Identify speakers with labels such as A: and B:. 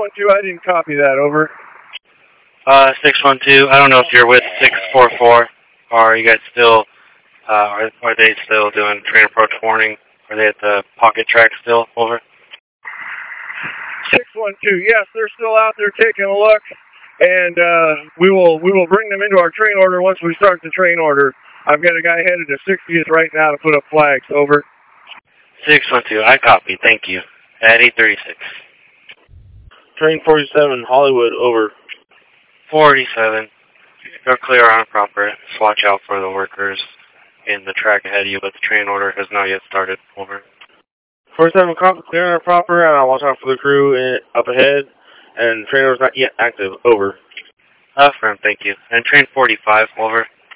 A: 612, I didn't copy that, over.
B: 612, I don't know if you're with 644, or are you guys still, are they still doing train approach warning? Are they at the pocket track still, over?
A: 612, yes, they're still out there taking a look, and we will bring them into our train order once we start the train order. I've got a guy headed to 60th right now to put up flags, over.
B: 612, I copy, thank you. At 836.
C: Train 47, Hollywood, over.
B: 47. You're clear on proper. Just watch out for the workers in the track ahead of you, but the train order has not yet started. Over.
C: 47, clear on proper, and I'll watch out for the crew up ahead, and train order's not yet active. Over.
B: Affirm, thank you. And train 45, over.